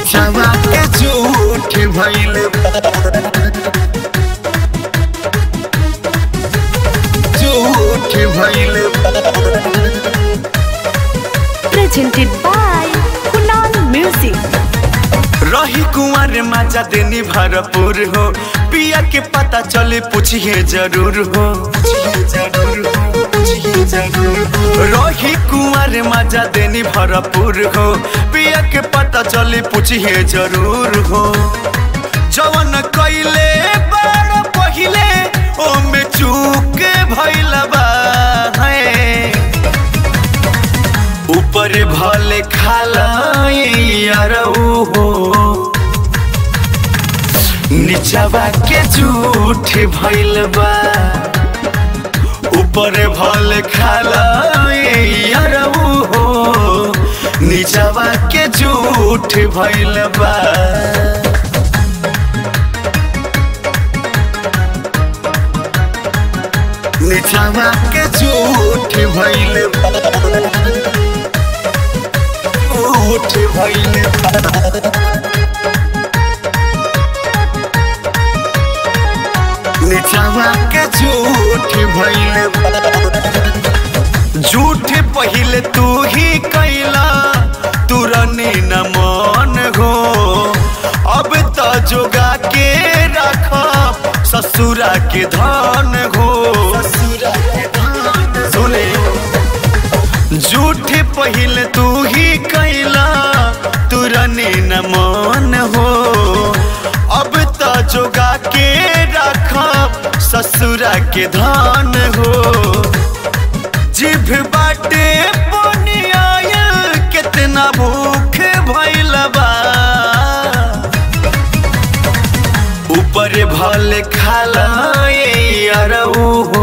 निचवा के झूठ भइल झूठ भइल Presented by Kunal Music. रही कुंवर मजा देनी भरपूर हो पिया के पता चले पूछिए जरूर हो रही कुंवर मजा देनी भरपूर हो पिया के पता चले पूछिए जरूर हो जवन कइले बड़ पहिले ओमे चूक भइल बा ऊपर भले खाला यार हो निचवा के झूठ भइल बा ऊपर भले खाला यार हो निचवा के झूठ भइल बा निचवा के झूठ भइल झूठ भइल निचवा के झूठ भइल झूठ पहिले तू ही कैला तुरनी न मन हो अब तो जोगा के रख ससुरा के धन हो सुने झूठ पहिले तू ही कैला तुरनी न मन हो अब तो जोगा के रख ससुरा के धन हो जिभ बाटे बनिया कितना भूख भइल बा ऊपर भले खाला यार हो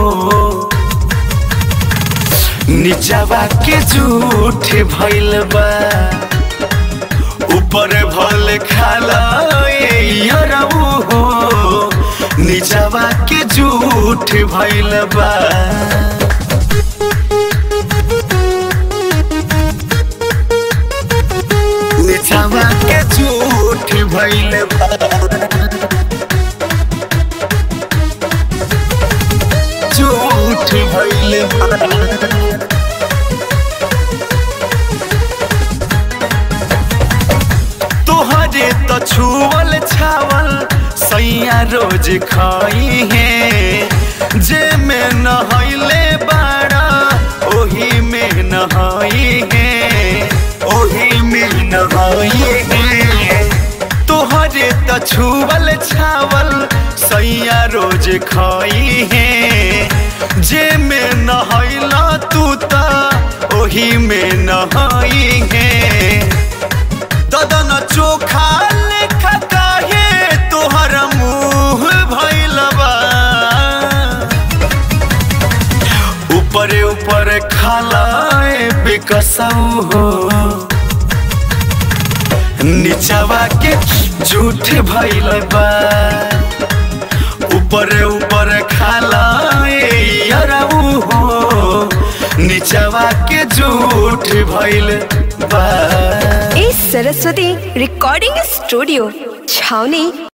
निचवा के झूठ भइल बा ऊपर भले खाला यार हो निचवा के झूठ भइल बा निचवा के झूठ भइल बा झूठ भइल बा तोहरे तो छुअल छावल सैया रोज खाई है जे में नहैले बाड़ा ओही में नहाई है ओही में नहाई है तोहरे तो छुअल छावल सैया रोज खाई है जे में नहैला तू ता ओही में नहाई है ददन चोखा लेखा काहे तोहर मुँह भइल बा ऊपर ऊपर खाला बेकसौ हो निचवा के झूठ भइल बा ऊपर ऊपर खाला यार हो निचवा के झूठ भइल बा A Saraswati Recording Studio, Chhaoni.